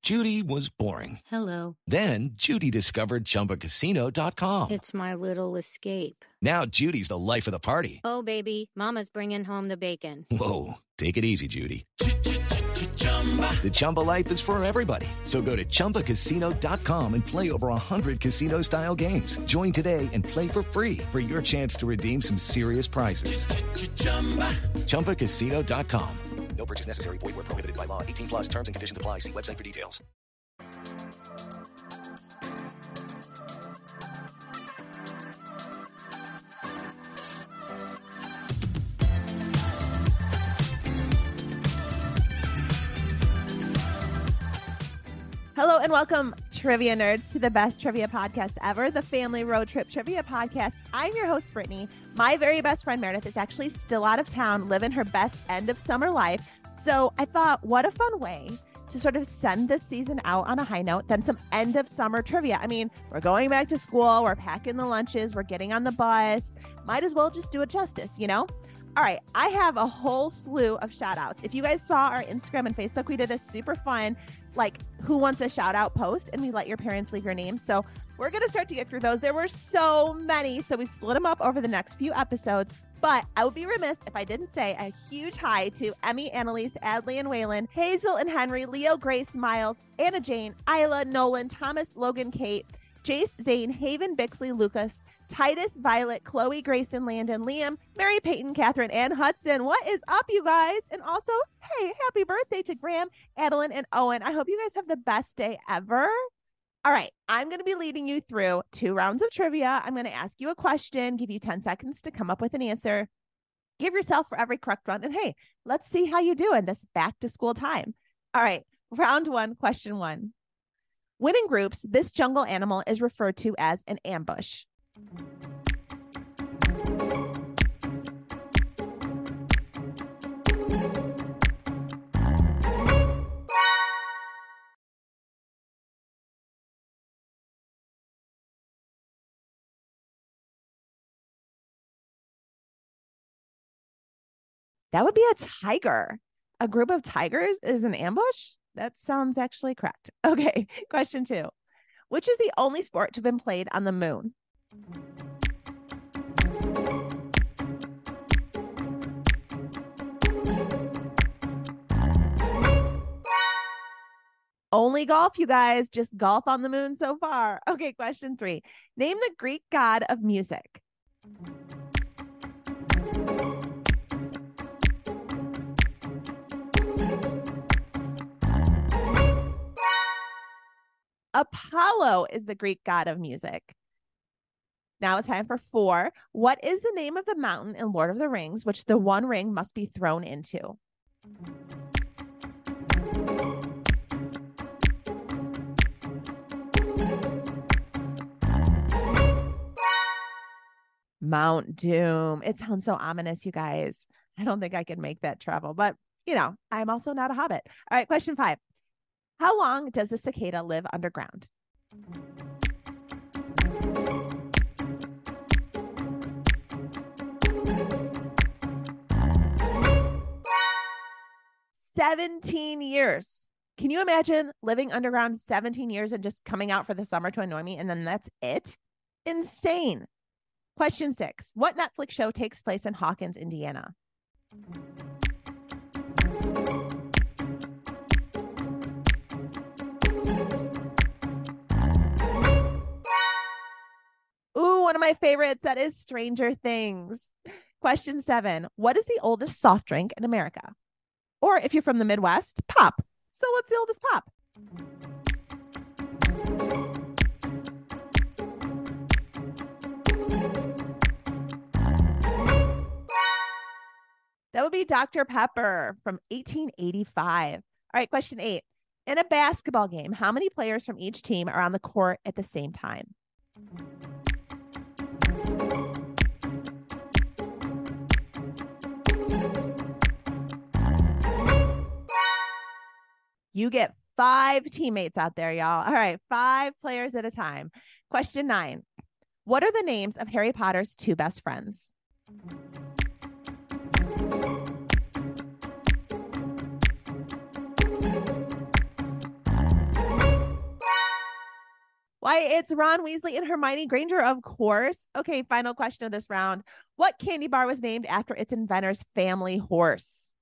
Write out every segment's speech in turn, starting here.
Judy was boring. Hello. Then Judy discovered ChumbaCasino.com. It's my little escape. Now Judy's the life of the party. Oh, baby, mama's bringing home the bacon. Whoa, take it easy, Judy. The Chumba life is for everybody. So go to ChumbaCasino.com and play over 100 casino-style games. Join today and play for free for your chance to redeem some serious prizes. ChumbaCasino.com. No purchase necessary. Void where prohibited by law. 18 plus terms and conditions apply. See website for details. Hello and welcome, trivia nerds, to the best trivia podcast ever, the Family Road Trip Trivia Podcast. I'm your host, Brittany. My very best friend, Meredith, is actually still out of town, living her best end of summer life. So I thought, what a fun way to sort of send this season out on a high note than some end of summer trivia. I mean, we're going back to school, we're packing the lunches, we're getting on the bus. Might as well just do it justice, you know? All right, I have a whole slew of shout outs. If you guys saw our Instagram and Facebook, we did a super fun, who wants a shout out post, and we let your parents leave your names. So we're going to start to get through those. There were so many, so we split them up over the next few episodes. But I would be remiss if I didn't say a huge hi to Emmy, Annalise, Adley, and Waylon, Hazel and Henry, Leo, Grace, Miles, Anna Jane, Isla, Nolan, Thomas, Logan, Kate, Jace, Zane, Haven, Bixley, Lucas, Titus, Violet, Chloe, Grayson, Landon, Liam, Mary, Peyton, Catherine, and Hudson. What is up, you guys? And also, hey, happy birthday to Graham, Adeline, and Owen. I hope you guys have the best day ever. All right, I'm going to be leading you through 2 rounds of trivia. I'm going to ask you a question, give you 10 seconds to come up with an answer. Give yourself for every correct one. And hey, let's see how you do in this back to school time. All right, round 1, question 1. When in groups, this jungle animal is referred to as an ambush. That would be a tiger. A group of tigers is an ambush? That sounds actually correct. Okay, question 2. Which is the only sport to have been played on the moon? Only golf, you guys. Just golf on the moon so far. Okay, question 3. Name the Greek god of music. Apollo is the Greek god of music. Now it's time for 4. What is the name of the mountain in Lord of the Rings, which the One Ring must be thrown into? Mount Doom. It sounds so ominous, you guys. I don't think I can make that travel, but I'm also not a hobbit. All right, question 5. How long does the cicada live underground? "17 years. Can you imagine living underground 17 years and just coming out for the summer to annoy me, and then that's it? Insane. Question 6. What Netflix show takes place in Hawkins, Indiana? Ooh, one of my favorites. That is Stranger Things. Question 7. What is the oldest soft drink in America? Or if you're from the Midwest, pop. So what's the oldest pop? That would be Dr. Pepper from 1885. All right, question 8. In a basketball game, how many players from each team are on the court at the same time? You get 5 teammates out there, y'all. All right, 5 players at a time. Question 9. What are the names of Harry Potter's 2 best friends? Why, it's Ron Weasley and Hermione Granger, of course. Okay, final question of this round. What candy bar was named after its inventor's family horse?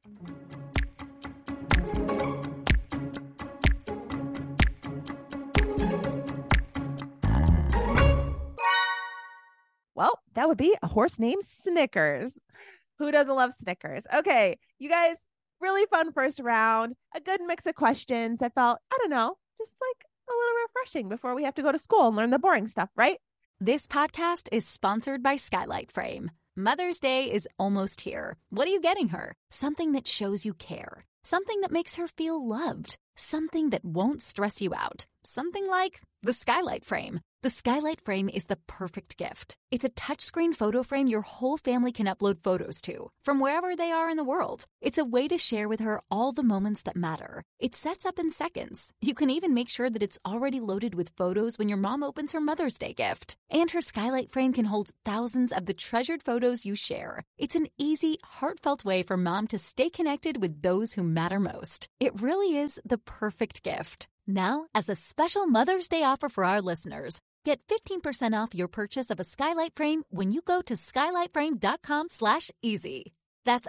Well, that would be a horse named Snickers. Who doesn't love Snickers? Okay, you guys, really fun first round. A good mix of questions that felt, I don't know, just like a little refreshing before we have to go to school and learn the boring stuff, right? This podcast is sponsored by Skylight Frame. Mother's Day is almost here. What are you getting her? Something that shows you care. Something that makes her feel loved. Something that won't stress you out. Something like the Skylight Frame. The Skylight Frame is the perfect gift. It's a touchscreen photo frame your whole family can upload photos to, from wherever they are in the world. It's a way to share with her all the moments that matter. It sets up in seconds. You can even make sure that it's already loaded with photos when your mom opens her Mother's Day gift. And her Skylight Frame can hold thousands of the treasured photos you share. It's an easy, heartfelt way for mom to stay connected with those who matter most. It really is the perfect gift. Now, as a special Mother's Day offer for our listeners, get 15% off your purchase of a Skylight Frame when you go to skylightframe.com/easy. That's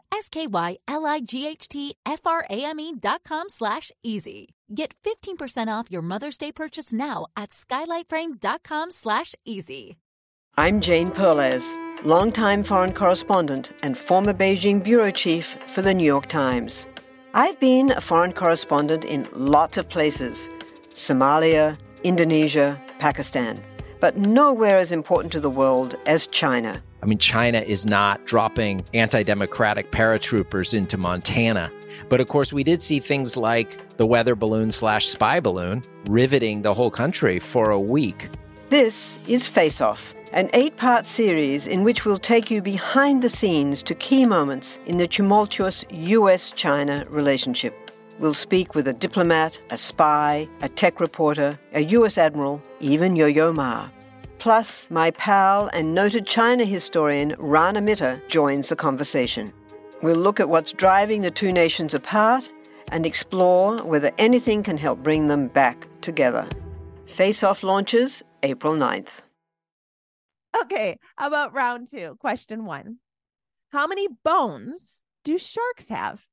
SKYLIGHTFRAME.com/easy. Get 15% off your Mother's Day purchase now at skylightframe.com/easy. I'm Jane Perlez, longtime foreign correspondent and former Beijing bureau chief for the New York Times. I've been a foreign correspondent in lots of places: Somalia, Indonesia, Pakistan, but nowhere as important to the world as China. I mean, China is not dropping anti-democratic paratroopers into Montana. But of course, we did see things like the weather balloon/spy balloon riveting the whole country for a week. This is Face Off, an 8-part series in which we'll take you behind the scenes to key moments in the tumultuous U.S.-China relationship. We'll speak with a diplomat, a spy, a tech reporter, a U.S. admiral, even Yo-Yo Ma. Plus, my pal and noted China historian Rana Mitter joins the conversation. We'll look at what's driving the two nations apart and explore whether anything can help bring them back together. Face Off launches April 9th. Okay, how about round 2? Question 1. How many bones do sharks have?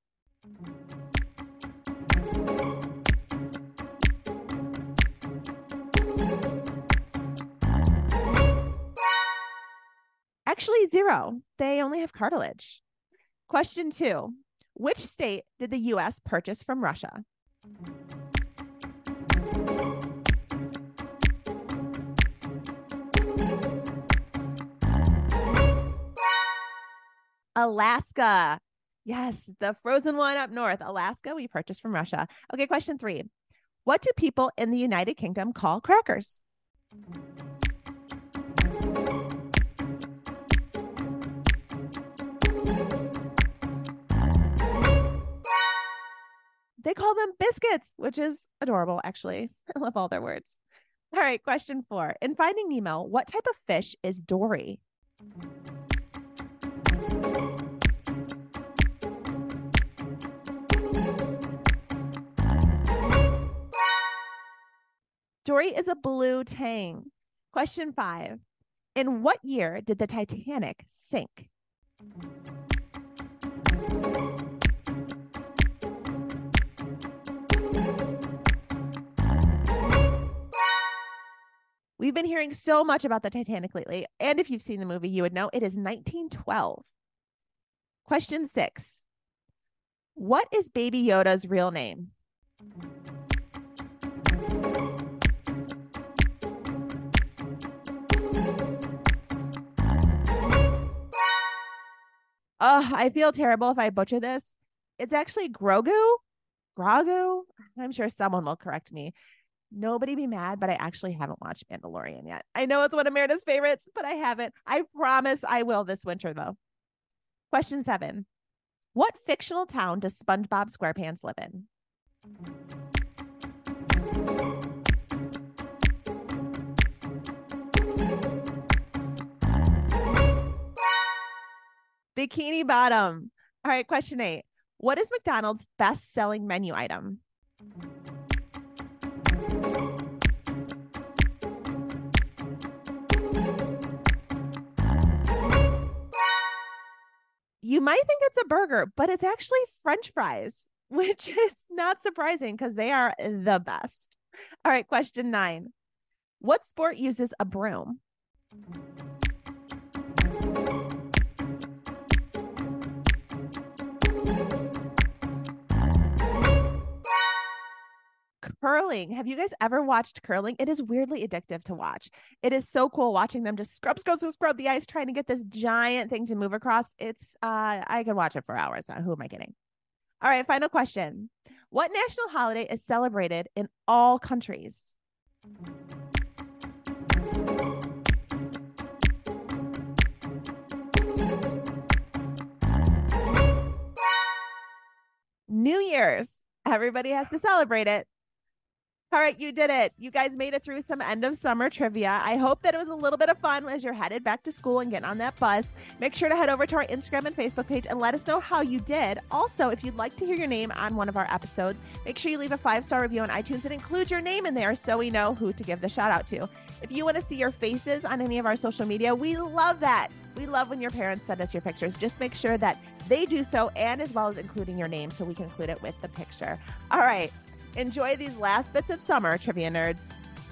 Actually, 0. They only have cartilage. Question 2. Which state did the U.S. purchase from Russia? Alaska. Yes, the frozen one up north. Alaska, we purchased from Russia. Okay, question 3. What do people in the United Kingdom call crackers? They call them biscuits, which is adorable, actually. I love all their words. All right, question 4. In Finding Nemo, what type of fish is Dory? Dory is a blue tang. Question 5. In what year did the Titanic sink? We've been hearing so much about the Titanic lately, and if you've seen the movie, you would know it is 1912. Question 6. What is Baby Yoda's real name? Oh, I feel terrible if I butcher this. It's actually Grogu. I'm sure someone will correct me. Nobody be mad, but I actually haven't watched Mandalorian yet. I know it's one of Meredith's favorites, but I haven't. I promise I will this winter, though. Question 7. What fictional town does SpongeBob SquarePants live in? Bikini Bottom. All right, question 8. What is McDonald's best-selling menu item? You might think it's a burger, but it's actually French fries, which is not surprising because they are the best. All right, question 9. What sport uses a broom? Curling. Have you guys ever watched curling? It is weirdly addictive to watch. It is so cool watching them just scrub the ice, trying to get this giant thing to move across. It's I could watch it for hours. Who am I kidding? All right, final question. What national holiday is celebrated in all countries? New Year's. Everybody has to celebrate it. All right, you did it. You guys made it through some end of summer trivia. I hope that it was a little bit of fun as you're headed back to school and getting on that bus. Make sure to head over to our Instagram and Facebook page and let us know how you did. Also, if you'd like to hear your name on one of our episodes, make sure you leave a 5-star review on iTunes and include your name in there so we know who to give the shout out to. If you want to see your faces on any of our social media, we love that. We love when your parents send us your pictures. Just make sure that they do so, and as well as including your name so we can include it with the picture. All right. Enjoy these last bits of summer, trivia nerds.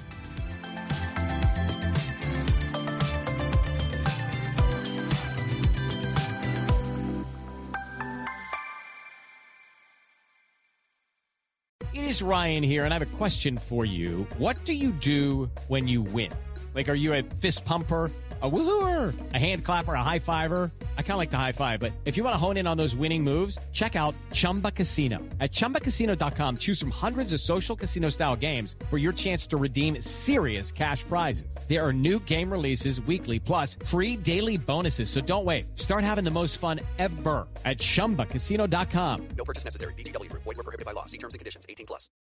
It is Ryan here, and I have a question for you. What do you do when you win? Like, are you a fist pumper, a woohooer, a hand clapper, a high fiver? I kind of like the high five, but if you want to hone in on those winning moves, check out Chumba Casino. At ChumbaCasino.com, choose from hundreds of social casino style games for your chance to redeem serious cash prizes. There are new game releases weekly, plus free daily bonuses. So don't wait. Start having the most fun ever at ChumbaCasino.com. No purchase necessary. VGW Group. Void where prohibited by law. See terms and conditions. 18+.